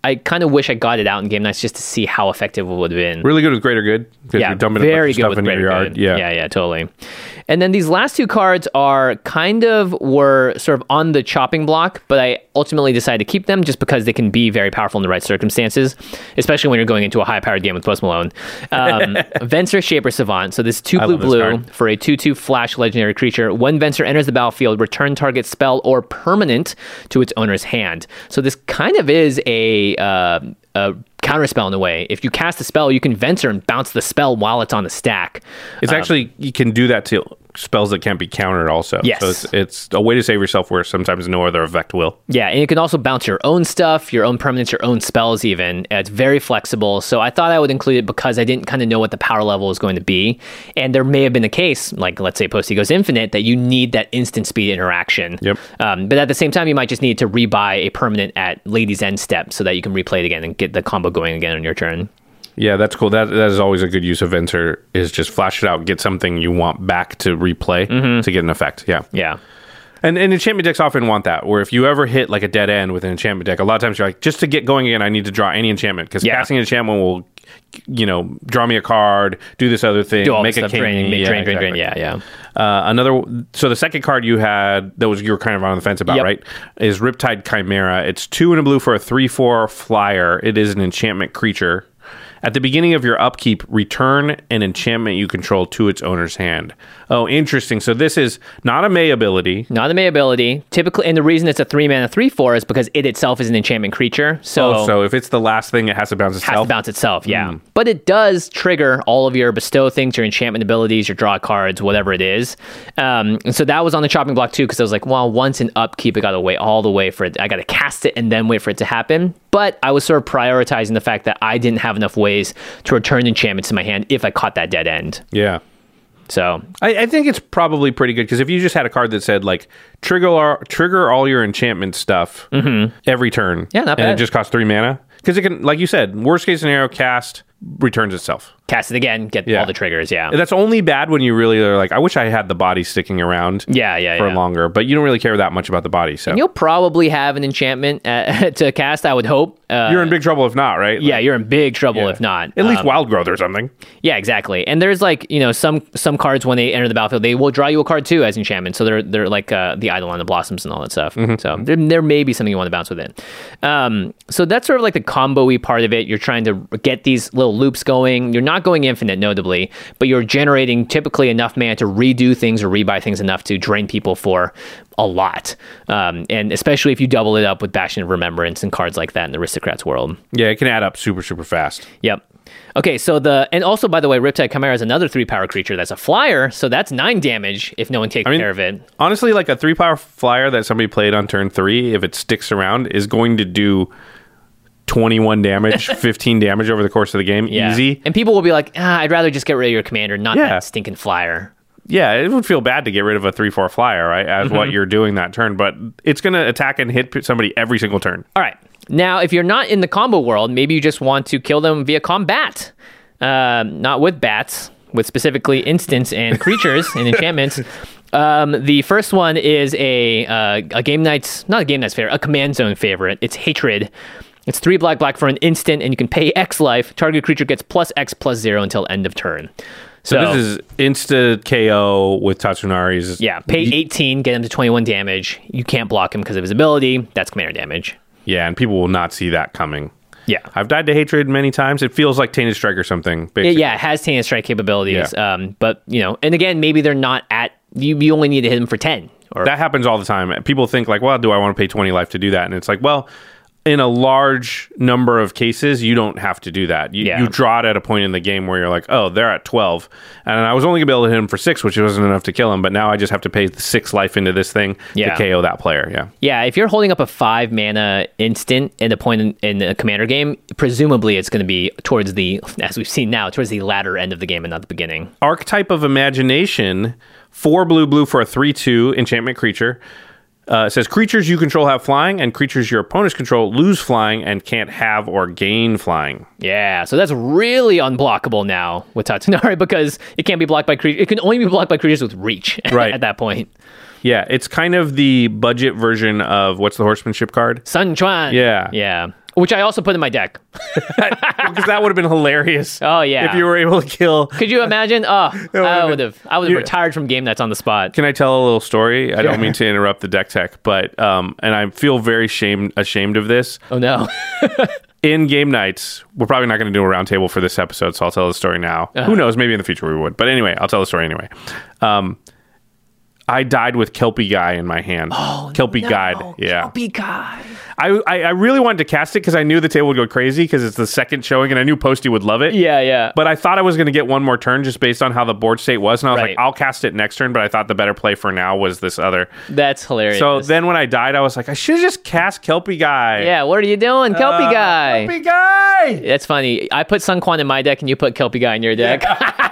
D: I kind of wish I got it out in Game Nights just to see how effective it would have been.
C: Really good with Greater Good.
D: Yeah,
C: you're dumping
D: very
C: a bunch
D: good
C: of
D: with
C: stuff in
D: Greater
C: your yard.
D: Good. Yeah, totally. And then these last two cards are were sort of on the chopping block, but I ultimately decided to keep them just because they can be very powerful in the right circumstances, especially when you're going into a high-powered game with Post Malone. Venser Shaper Savant. So this 2 blue for a 2/2 flash legendary creature. When Venser enters the battlefield, return target spell or permanent to its owner's hand. So this kind of is a counterspell in a way. If you cast a spell, you can Venser and bounce the spell while it's on the stack.
C: It's actually, you can do that to spells that can't be countered also.
D: Yes.
C: So it's a way to save yourself where sometimes no other effect will.
D: Yeah, and you can also bounce your own stuff, your own permanents, your own spells even. It's very flexible. So I thought I would include it because I didn't kind of know what the power level was going to be. And there may have been a case, like let's say Post Ego's Infinite, that you need that instant speed interaction.
C: Yep.
D: But at the same time, you might just need to rebuy a permanent at Lady's End step so that you can replay it again and get the combo going again on your turn.
C: Yeah, that's cool. That is always a good use of Venser, is just flash it out, get something you want back to replay to get an effect. Yeah.
D: Yeah.
C: And enchantment decks often want that, where if you ever hit like a dead end with an enchantment deck, a lot of times you're like, just to get going again, I need to draw any enchantment, because casting an enchantment will, draw me a card, do this other thing,
D: Do all
C: make
D: the
C: a
D: stuff,
C: king.
D: drain. Yeah.
C: So the second card you had that you were kind of on the fence about, right, is Riptide Chimera. It's 2 and a blue for a 3/4 flyer. It is an enchantment creature. At the beginning of your upkeep, return an enchantment you control to its owner's hand. Oh, interesting. So this is not a May ability.
D: Not a May ability. Typically, and the reason it's a 3-mana 3/4 is because it itself is an enchantment creature.
C: So if it's the last thing, it has to bounce itself?
D: Has to bounce itself, yeah. But it does trigger all of your bestow things, your enchantment abilities, your draw cards, whatever it is. And so that was on the chopping block too, because I was like, well, once in upkeep, I got to wait all the way for it. I got to cast it and then wait for it to happen. But I was sort of prioritizing the fact that I didn't have enough ways to return enchantments to my hand if I caught that dead end.
C: Yeah.
D: So
C: I think it's probably pretty good, because if you just had a card that said like trigger all your enchantment stuff every turn,
D: not bad.
C: and it just costs 3 mana, because it can, like you said, worst case scenario, cast, returns itself.
D: Cast it again, get all the triggers,
C: That's only bad when you really are like, I wish I had the body sticking around for longer, but you don't really care that much about the body. So
D: and you'll probably have an enchantment to cast, I would hope.
C: You're in big trouble if not, right?
D: Yeah, you're in big trouble if not.
C: At least Wild Growth or something.
D: Yeah, exactly. And there's like, some cards when they enter the battlefield, they will draw you a card too as enchantment. So they're like the Eidolon, the Blossoms and all that stuff. So there may be something you want to bounce with it. So that's sort of like the combo-y part of it. You're trying to get these little loops going. You're not going infinite, notably, but you're generating typically enough mana to redo things or rebuy things enough to drain people for a lot. And especially if you double it up with Bastion of Remembrance and cards like that in the Aristocrats world.
C: Yeah, it can add up super, super fast.
D: Yep. Okay, and also, by the way, Riptide Chimera is another 3-power creature that's a flyer, so that's 9 damage if no one takes care of it.
C: Honestly, like a 3-power flyer that somebody played on turn 3, if it sticks around, is going to do 21 damage, 15 damage over the course of the game.
D: Yeah.
C: Easy.
D: And people will be like, I'd rather just get rid of your commander, not that stinking flyer.
C: Yeah, it would feel bad to get rid of a 3/4 flyer, right, as what you're doing that turn, but it's going to attack and hit somebody every single turn.
D: All right. Now, if you're not in the combo world, maybe you just want to kill them via combat. Not with bats, with specifically instants and creatures and enchantments. The first one is a Game Night's, not a Game Night's favorite, a Command Zone favorite. It's Hatred. It's 3 black for an instant, and you can pay X life. Target creature gets +X/+0 until end of turn.
C: So this is insta KO with Tatsunari's.
D: Yeah, pay 18, get him to 21 damage. You can't block him because of his ability. That's commander damage.
C: Yeah, and people will not see that coming.
D: Yeah.
C: I've died to Hatred many times. It feels like Tainted Strike or something, basically.
D: Yeah, it has Tainted Strike capabilities.
C: Yeah.
D: But, and again, maybe they're not at... You only need to hit them for 10.
C: That happens all the time. People think like, well, do I want to pay 20 life to do that? And it's like, well... in a large number of cases, you don't have to do that. You draw it at a point in the game where you're like, oh, they're at 12. And I was only going to be able to hit him for 6, which wasn't enough to kill him. But now I just have to pay 6 life into this thing to KO that player. Yeah.
D: Yeah, if you're holding up a 5-mana instant at a point in a commander game, presumably it's going to be towards the, as we've seen now, towards the latter end of the game and not the beginning.
C: Archetype of Imagination, 4 blue for a 3/2 enchantment creature. It says creatures you control have flying, and creatures your opponents control lose flying and can't have or gain flying.
D: Yeah, so that's really unblockable now with Tatsunari, because it can't be blocked by creatures. It can only be blocked by creatures with reach at that point.
C: Yeah, it's kind of the budget version of what's the horsemanship card?
D: Sun Quan.
C: Yeah.
D: Yeah. Which I also put in my deck.
C: Because that would have been hilarious.
D: Oh, yeah.
C: If you were able to kill.
D: Could you imagine? Oh, I would have retired from game nights on the spot.
C: Can I tell a little story? I don't mean to interrupt the deck tech, but and I feel very ashamed of this.
D: Oh no.
C: In game nights, we're probably not going to do a roundtable for this episode, so I'll tell the story now. Who knows? Maybe in the future we would. But anyway, I'll tell the story anyway. I died with Kelpie Guy in my hand.
D: Oh,
C: Kelpie
D: no.
C: Guide. Yeah.
D: Kelpie Guy.
C: I really wanted to cast it because I knew the table would go crazy because it's the second showing and I knew Posty would love it.
D: Yeah.
C: But I thought I was going to get one more turn just based on how the board state was. And I was
D: Right.
C: like, I'll cast it next turn. But I thought the better play for now was this other.
D: That's hilarious.
C: So then when I died, I was like, I should have just cast Kelpie Guy.
D: Yeah, what are you doing? Kelpie Guy.
C: Kelpie Guy!
D: That's funny. I put Sun Quan in my deck and you put Kelpie Guy in your deck.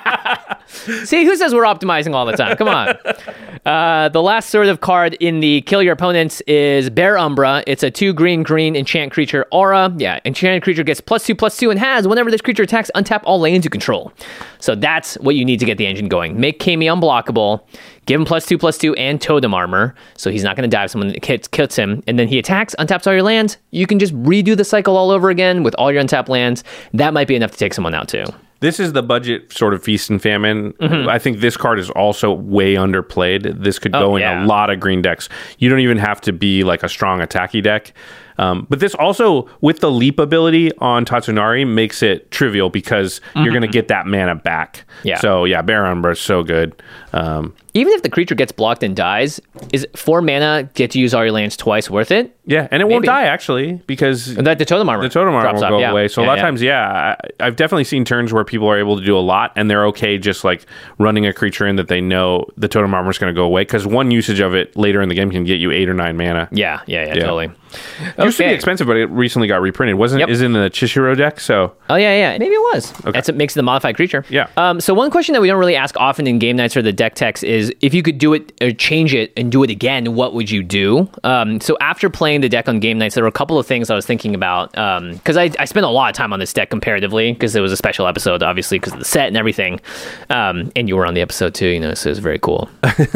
D: See, who says we're optimizing all the time? Come on. The last sort of card in the kill your opponents is Bear Umbra. It's a 2/3 enchant creature aura. Yeah, enchanted creature gets +2/+2 and has, whenever this creature attacks, untap all lands you control. So that's what you need to get the engine going. Make Kami unblockable. Give him +2/+2 and totem armor. So he's not going to die if someone kills him. And then he attacks, untaps all your lands. You can just redo the cycle all over again with all your untapped lands. That might be enough to take someone out too.
C: This is the budget sort of feast and famine. I think this card is also way underplayed. This could go in a lot of green decks. You don't even have to be like a strong attacky deck. But this also, with the leap ability on Tatsunari, makes it trivial because you're going to get that mana back.
D: Yeah.
C: So, yeah, Bear Umbra is so good.
D: Even if the creature gets blocked and dies, is 4 mana, get to use all your lands twice worth it?
C: Yeah, and it won't die, actually, because
D: And the totem armor.
C: the totem armor
D: drops
C: will
D: off,
C: go away. So a lot of times, I've definitely seen turns where people are able to do a lot, and they're okay just like running a creature in that they know the totem armor is going to go away, because one usage of it later in the game can get you 8 or 9 mana.
D: Yeah, totally.
C: It used to be expensive, but it recently got reprinted. Wasn't it? Is in the Chishiro deck, so...
D: Oh, yeah. Maybe it was. Okay. That's what makes it a modified creature.
C: Yeah.
D: So one question that we don't really ask often in game nights or the deck techs is, if you could do it or change it and do it again, what would you do? So after playing the deck on game nights, there were a couple of things I was thinking about, because I spent a lot of time on this deck comparatively, because it was a special episode, obviously, because of the set and everything. And you were on the episode too, so it was very cool.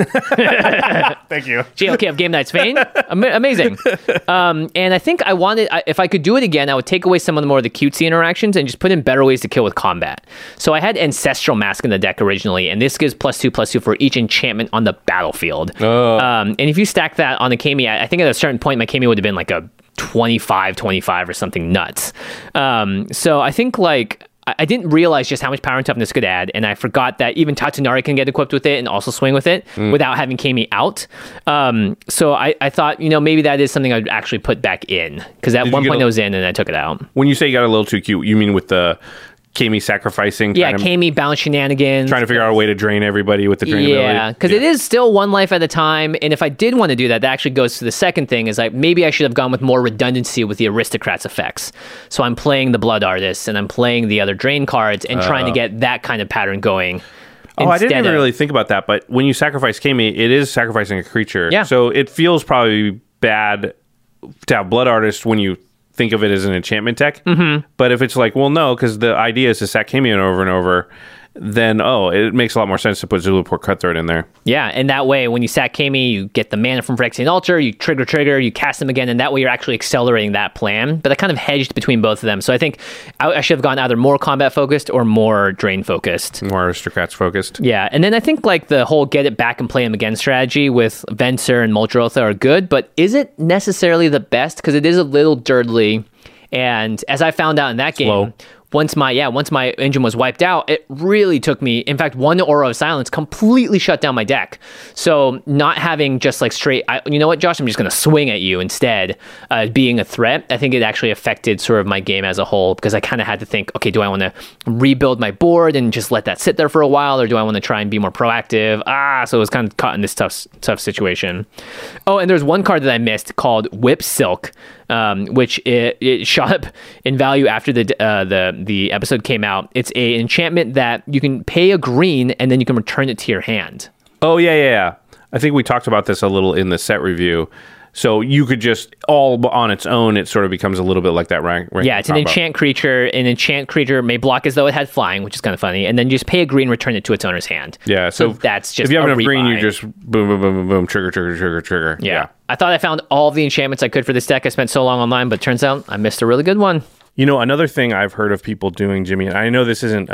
C: Thank you.
D: JLK of Game Nights fame. Amazing. And I think I wanted, if I could do it again, I would take away some of the more of the cutesy interactions and just put in better ways to kill with combat. So I had Ancestral Mask in the deck originally, and this gives +2/+2 for each enchantment on the battlefield. And if you stack that on a Kami, I think at a certain point my Kami would have been like a 25 or something nuts. So I think I didn't realize just how much power and toughness could add, and I forgot that even Tatsunari can get equipped with it and also swing with it without having Kami out. So I thought, maybe that is something I'd actually put back in, because at one point it was in and I took it out.
C: When you say you got a little too cute, you mean with the Kami sacrificing?
D: Yeah, Kami bounce shenanigans.
C: Trying to figure out a way to drain everybody with the drain ability.
D: Yeah, because it is still one life at a time. And if I did want to do that, that actually goes to the second thing, is like maybe I should have gone with more redundancy with the Aristocrats effects. So I'm playing the Blood Artists and I'm playing the other drain cards and trying to get that kind of pattern going.
C: I didn't even really think about that. But when you sacrifice Kami, it is sacrificing a creature.
D: Yeah.
C: So it feels probably bad to have Blood Artist when you think of it as an enchantment deck. But if it's like, well, no, because the idea is to sack Kami over and over, then it makes a lot more sense to put Zulaport Cutthroat in there.
D: Yeah, and that way, when you sack Kami, you get the mana from Phyrexian Altar, you trigger, you cast them again, and that way you're actually accelerating that plan. But I kind of hedged between both of them. So I think I should have gone either more combat-focused or more drain-focused.
C: More Aristocrats-focused.
D: Yeah, and then I think the whole get it back and play them again strategy with Venser and Moldraotha are good, but is it necessarily the best? Because it is a little dirtly, and as I found out in that game... Once my engine was wiped out, it really took me. In fact, one Aura of Silence completely shut down my deck. So not having just straight, you know what, Josh, I'm just going to swing at you instead, being a threat. I think it actually affected sort of my game as a whole, because I kind of had to think, okay, do I want to rebuild my board and just let that sit there for a while, or do I want to try and be more proactive? So it was kind of caught in this tough situation. Oh, and there's one card that I missed called Whip Silk. Which it shot up in value after the episode came out. It's a enchantment that you can pay a green and then you can return it to your hand.
C: Oh, yeah. I think we talked about this a little in the set review. So you could just, all on its own, it sort of becomes a little bit like that rank.
D: Yeah, it's an enchant creature. An enchant creature may block as though it had flying, which is kind of funny. And then you just pay a green, return it to its owner's hand.
C: Yeah, so
D: that's just
C: if you have
D: a
C: enough green,
D: rebuy.
C: you just boom, boom, boom, boom, boom, trigger.
D: Yeah. I thought I found all the enchantments I could for this deck. I spent so long online, but turns out I missed a really good one.
C: You know, another thing I've heard of people doing, Jimmy, and I know this isn't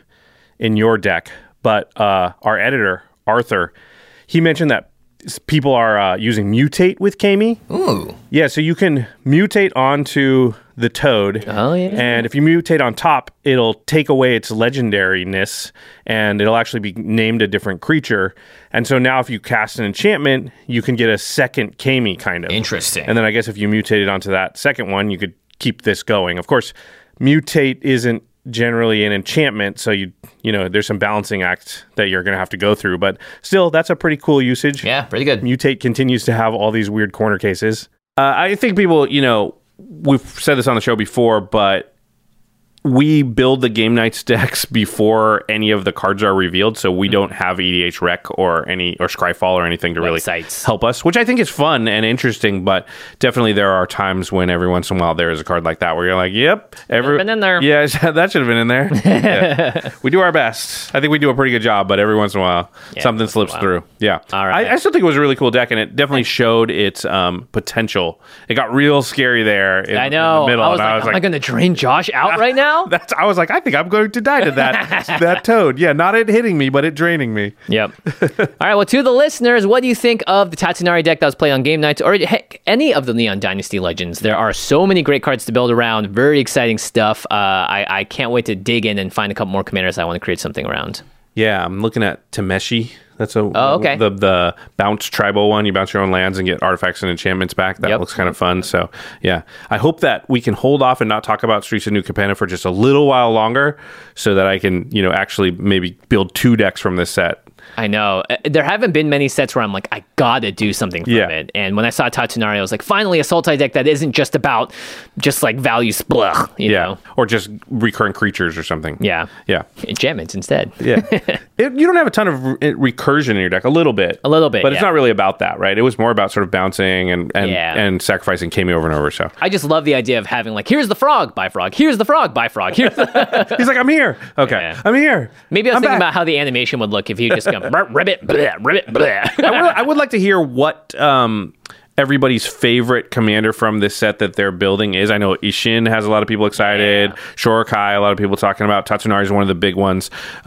C: in your deck, but our editor, Arthur, he mentioned that people are using Mutate with Kami.
D: Ooh.
C: Yeah, so you can mutate onto the toad.
D: Oh, yeah.
C: And if you mutate on top, it'll take away its legendariness, and it'll actually be named a different creature. And so now if you cast an enchantment, you can get a second Kami, kind of.
D: Interesting.
C: And then I guess if you mutated onto that second one, you could keep this going. Of course, mutate isn't generally an enchantment, so you know there's some balancing act that you're going to have to go through, but still, that's a pretty cool usage.
D: Yeah, pretty good.
C: Mutate continues to have all these weird corner cases. I think people, we've said this on the show before, but we build the Game Nights decks before any of the cards are revealed, so we don't have EDH Rec or Scryfall or anything to really help us, which I think is fun and interesting, but definitely there are times when every once in a while there is a card like that where you're like, yep.
D: Been in there.
C: Yeah, that should have been in there. Yeah. We do our best. I think we do a pretty good job, but every once in a while something slips through. Yeah.
D: All right.
C: I still think it was a really cool deck, and it definitely showed its potential. It got real scary there in the middle.
D: I was like, am I going to drain Josh out right now?
C: I was like, I think I'm going to die to that toad. Yeah, not it hitting me, but it draining me.
D: Yep. All right, well, to the listeners, what do you think of the Tatsunari deck that was played on Game Nights, or heck, any of the Neon Dynasty Legends? There are so many great cards to build around. Very exciting stuff. I can't wait to dig in and find a couple more commanders I want to create something around.
C: Yeah, I'm looking at Tameshi. That's
D: okay.
C: The bounce tribal one. You bounce your own lands and get artifacts and enchantments back. That looks kind of fun. So yeah, I hope that we can hold off and not talk about Streets of New Capenna for just a little while longer, so that I can actually maybe build 2 decks from this set.
D: I know. There haven't been many sets where I'm like, I gotta do something from it. And when I saw Tatsunari, I was like, finally a Sultai deck that isn't just about just like value split, you know?
C: Or just recurring creatures or something.
D: Yeah.
C: Yeah.
D: Enchantments instead.
C: Yeah. You don't have a ton of recursion in your deck. A little bit. But it's not really about that, right? It was more about sort of bouncing and sacrificing Kami over and over. So
D: I just love the idea of having like, here's the frog, buy frog. Here's the frog, buy frog. He's
C: like, I'm here. Okay. I'm here.
D: Maybe I was thinking about how the animation would look if you just go ribbit, bleh, ribbit, bleh.
C: I would like to hear what everybody's favorite commander from this set that they're building is. I know Ishin has a lot of people excited. Shorokai, a lot of people talking about. Tatsunari is one of the big ones.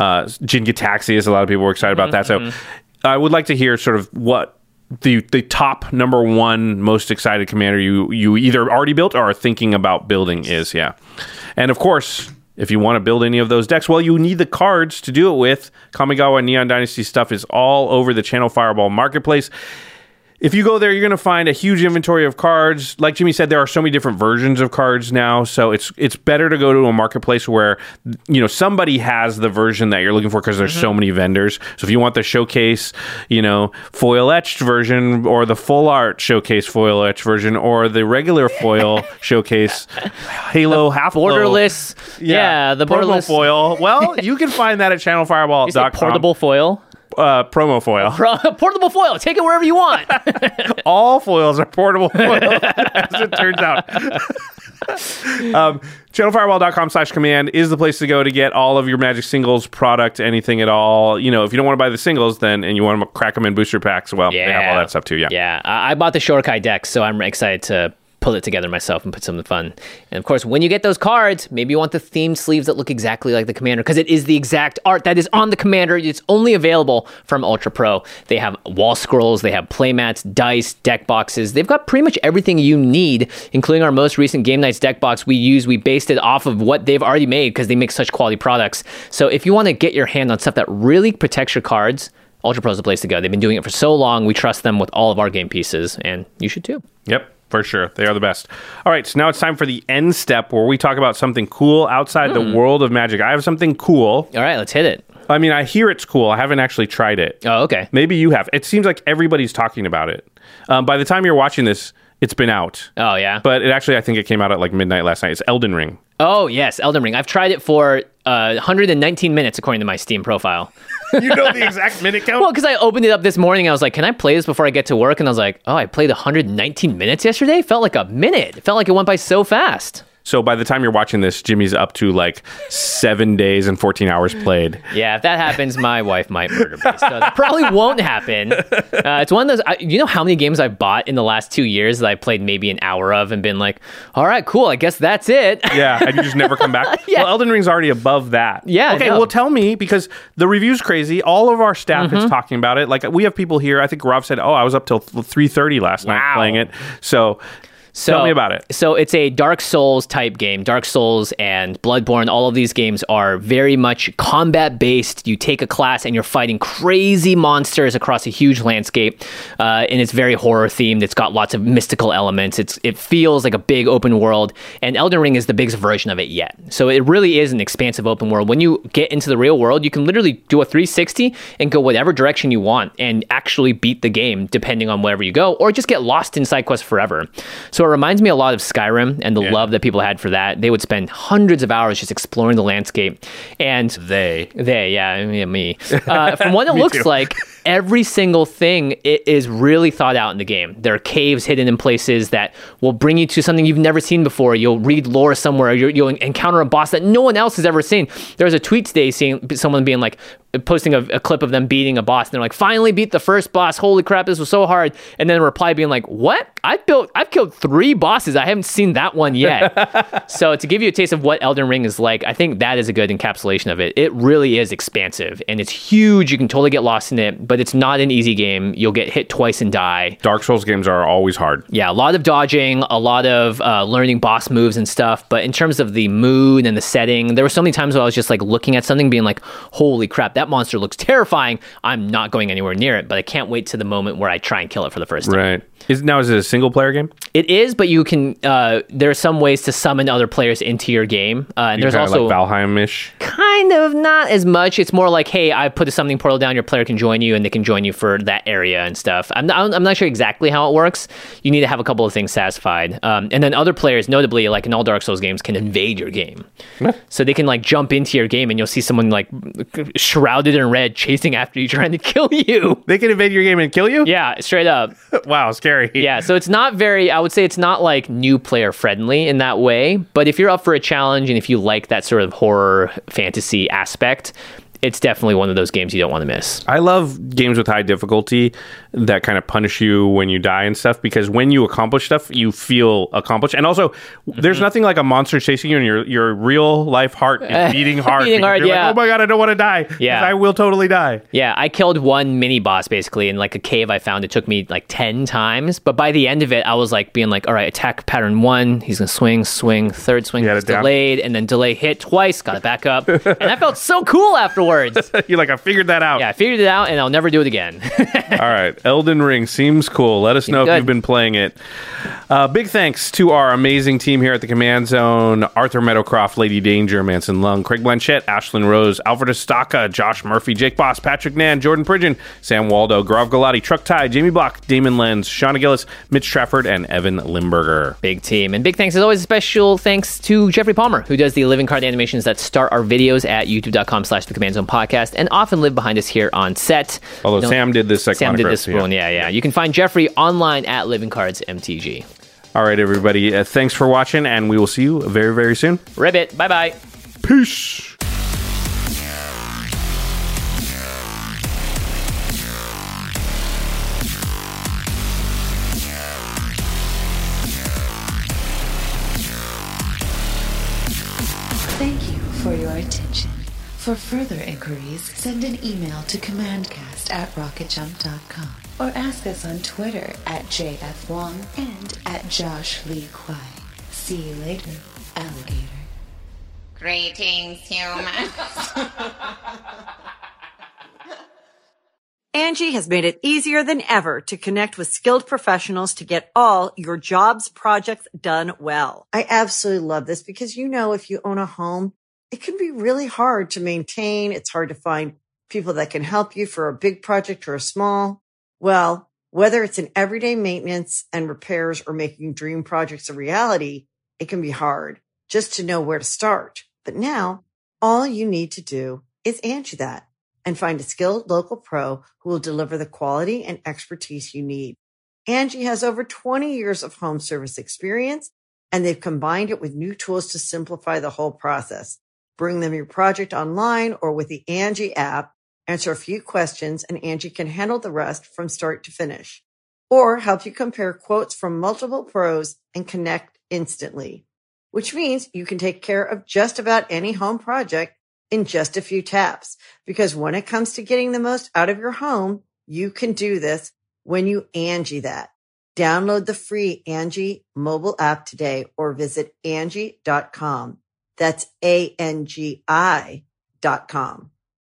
C: Jin Gitaxi is a lot of people were excited about that. So I would like to hear sort of what the top number one most excited commander you either already built or are thinking about building is. Yeah. And of course, if you want to build any of those decks, well, you need the cards to do it with. Kamigawa Neon Dynasty stuff is all over the Channel Fireball marketplace. If you go there, you're going to find a huge inventory of cards. Like Jimmy said, there are so many different versions of cards now, so it's better to go to a marketplace where somebody has the version that you're looking for, because there's so many vendors. So if you want the showcase, foil etched version, or the full art showcase foil etched version, or the regular foil showcase Halo half
D: borderless, the borderless
C: foil. Well, you can find that at channelfireball.com.
D: Portable foil.
C: Promo foil.
D: Portable foil. Take it wherever you want.
C: All foils are portable foil, as it turns out. Channelfireball.com/command is the place to go to get all of your Magic singles product, anything at all. If you don't want to buy the singles, and you want to crack them in booster packs, well, they have all that stuff too.
D: Yeah. I bought the Shorokai deck, so I'm excited to pull it together myself and put something fun. And of course, when you get those cards, maybe you want the themed sleeves that look exactly like the commander, because it is the exact art that is on the commander. It's only available from Ultra Pro. They have wall scrolls, they have playmats, dice, deck boxes. They've got pretty much everything you need, including our most recent Game Nights deck box we based it off of what they've already made, because they make such quality products. So if you want to get your hand on stuff that really protects your cards, Ultra Pro is the place to go. They've been doing it for so long. We trust them with all of our game pieces, and you should too.
C: Yep. For sure. They are the best. All right, so now it's time for the end step, where we talk about something cool outside the world of Magic. I have something cool.
D: All right, let's hit it.
C: I mean, I hear it's cool. I haven't actually tried it.
D: Oh, okay.
C: Maybe you have. It seems like everybody's talking about it. By the time you're watching this, it's been out.
D: Oh, yeah?
C: But I think it came out at like midnight last night. It's Elden Ring.
D: Oh, yes, Elden Ring. I've tried it for 119 minutes according to my Steam profile.
C: You know the exact minute count?
D: Well, because I opened it up this morning. I was like, can I play this before I get to work? And I was like, oh, I played 119 minutes yesterday? Felt like a minute. It felt like it went by so fast.
C: So by the time you're watching this, Jimmy's up to like 7 days and 14 hours played.
D: Yeah, if that happens, my wife might murder me. So that probably won't happen. It's one of those, you know how many games I've bought in the last 2 years that I played maybe an hour of and been like, all right, cool, I guess that's it.
C: Yeah, and you just never come back?
D: Yeah.
C: Well, Elden Ring's already above that.
D: Yeah.
C: Okay,
D: no.
C: well, tell me, because the review's crazy. All of our staff is talking about it. Like, we have people here. I think Rob said, I was up till 3:30 last night playing it. So tell me about it.
D: So it's a Dark Souls type game. Dark Souls and Bloodborne, all of these games are very much combat-based. You take a class and you're fighting crazy monsters across a huge landscape. And it's very horror-themed. It's got lots of mystical elements. It feels like a big open world. And Elden Ring is the biggest version of it yet. So it really is an expansive open world. When you get into the real world, you can literally do a 360 and go whatever direction you want and actually beat the game depending on wherever you go, or just get lost in side quests forever. So it reminds me a lot of Skyrim and the love that people had for that. They would spend hundreds of hours just exploring the landscape. And me. From what it looks like, every single thing is really thought out in the game. There are caves hidden in places that will bring you to something you've never seen before. You'll read lore somewhere. You'll encounter a boss that no one else has ever seen. There was a tweet today seeing someone being like, posting a clip of them beating a boss, and they're like, finally beat the first boss, holy crap, this was so hard. And then a reply being like, what? I've killed 3 bosses, I haven't seen that one yet. So to give you a taste of what Elden Ring is like, I think that is a good encapsulation of it. It really is expansive and it's huge. You can totally get lost in it, but it's not an easy game. You'll get hit twice and die.
C: Dark Souls games are always hard.
D: Yeah, a lot of dodging, a lot of learning boss moves and stuff. But in terms of the mood and the setting, there were so many times where I was just like looking at something being like, holy crap, that monster looks terrifying. I'm not going anywhere near it, but I can't wait to the moment where I try and kill it for the first time.
C: Right. Is it a single player game?
D: It is, but you can, there are some ways to summon other players into your game. And there's also
C: like Valheim-ish?
D: Kind of, not as much. It's more like, hey, I put a summoning portal down, your player can join you and they can join you for that area and stuff. I'm not sure exactly how it works. You need to have a couple of things satisfied. And then other players, notably, like in all Dark Souls games, can invade your game. So they can like jump into your game and you'll see someone like shrouded in red chasing after you, trying to kill you.
C: They can invade your game and kill you?
D: Yeah, straight up.
C: Wow, scary.
D: Yeah, so it's not very, I would say it's not like new player friendly in that way, but if you're up for a challenge and if you like that sort of horror fantasy aspect, it's definitely one of those games you don't want to miss.
C: I love games with high difficulty that kind of punish you when you die and stuff, because when you accomplish stuff, you feel accomplished. And also, there's nothing like a monster chasing you and your real life heart is beating hard.
D: Beating hard,
C: you're
D: yeah.
C: like, oh my God, I don't want to die.
D: Yeah.
C: I will totally die.
D: Yeah, I killed one mini boss basically in like a cave I found. It took me like 10 times. But by the end of it, I was like being like, all right, attack pattern 1. He's going to swing, third swing, it's delayed, and then delay hit twice, got it back up. And I felt so cool afterwards.
C: You're like, I figured that out.
D: Yeah, I figured it out and I'll never do it again.
C: All right. Elden Ring seems cool. Let us know if you've been playing it. Big thanks to our amazing team here at the Command Zone: Arthur Meadowcroft, Lady Danger, Manson Lung, Craig Blanchett, Ashlyn Rose, Alfred Estaka, Josh Murphy, Jake Boss, Patrick Nan, Jordan Pridgeon, Sam Waldo, Grav Galati, Truck Ty, Jamie Block, Damon Lenz, Shauna Gillis, Mitch Trafford, and Evan Limburger.
D: Big team. And big thanks, as always, special thanks to Jeffrey Palmer, who does the living card animations that start our videos at youtube.com/the Command Zone podcast and often live behind us here on set.
C: Although Sam did this
D: one. Yeah. You can find Jeffrey online at Living Cards MTG.
C: All right, everybody. Thanks for watching, and we will see you very, very soon.
D: Ribbit. Bye-bye.
C: Peace.
B: Thank you for your attention. For further inquiries, send an email to commandcast@rocketjump.com or ask us on Twitter @JFWong and @JoshLeeQuai. See you later, alligator.
F: Greetings, humans.
A: Angie has made it easier than ever to connect with skilled professionals to get all your jobs projects done well. I absolutely love this because, if you own a home, it can be really hard to maintain. It's hard to find people that can help you for a big project or a small. Well, whether it's in everyday maintenance and repairs or making dream projects a reality, it can be hard just to know where to start. But now All you need to do is Angie that and find a skilled local pro who will deliver the quality and expertise you need. Angie has over 20 years of home service experience, and they've combined it with new tools to simplify the whole process. Bring them your project online or with the Angie app, answer a few questions, and Angie can handle the rest from start to finish. Or help you compare quotes from multiple pros and connect instantly, which means you can take care of just about any home project in just a few taps. Because when it comes to getting the most out of your home, you can do this when you Angie that. Download the free Angie mobile app today or visit Angie.com. That's ANGI.com.